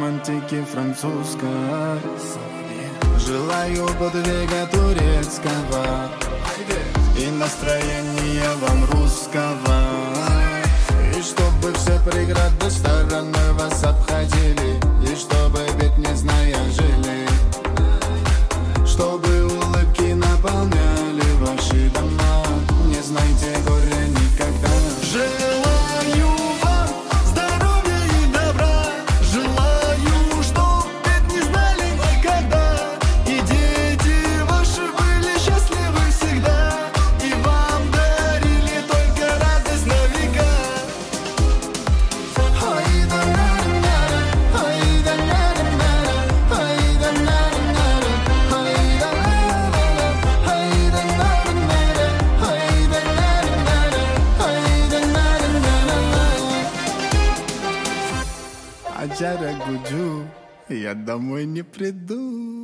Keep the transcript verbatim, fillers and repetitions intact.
романтики французской. Желаю подвига турецкого и настроения вам русского. И чтобы все преграды стороной вас обходили, и чтобы ведь не зная жили, чтобы улыбки наполняли ваши дома. Не знайте горя никогда. Желаю вам здоровья и добра. Желаю, чтоб ведь не знали никогда, и дети ваши были счастливы всегда, и вам дарили только радость на века. Аджара Гуджу, я домой не приду.